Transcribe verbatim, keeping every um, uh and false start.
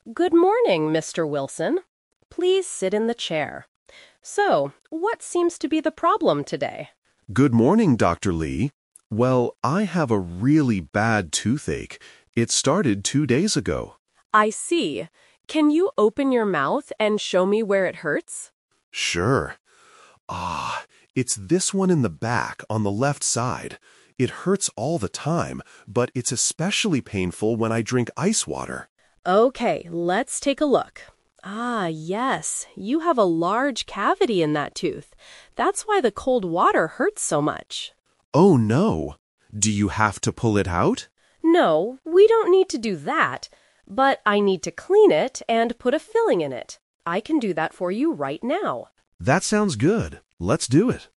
Good morning, Mister Wilson. Please sit in the chair. So, what seems to be the problem today? Good morning, Doctor Lee. Well, I have a really bad toothache. It started two days ago. I see. Can you open your mouth and show me where it hurts? Sure. Ah, it's this one in the back on the left side. It hurts all the time, but it's especially painful when I drink ice water. Okay, let's take a look. Ah, yes, you have a large cavity in that tooth. That's why the cold water hurts so much. Oh, no. Do you have to pull it out? No, we don't need to do that, but I need to clean it and put a filling in it. I can do that for you right now. That sounds good. Let's do it.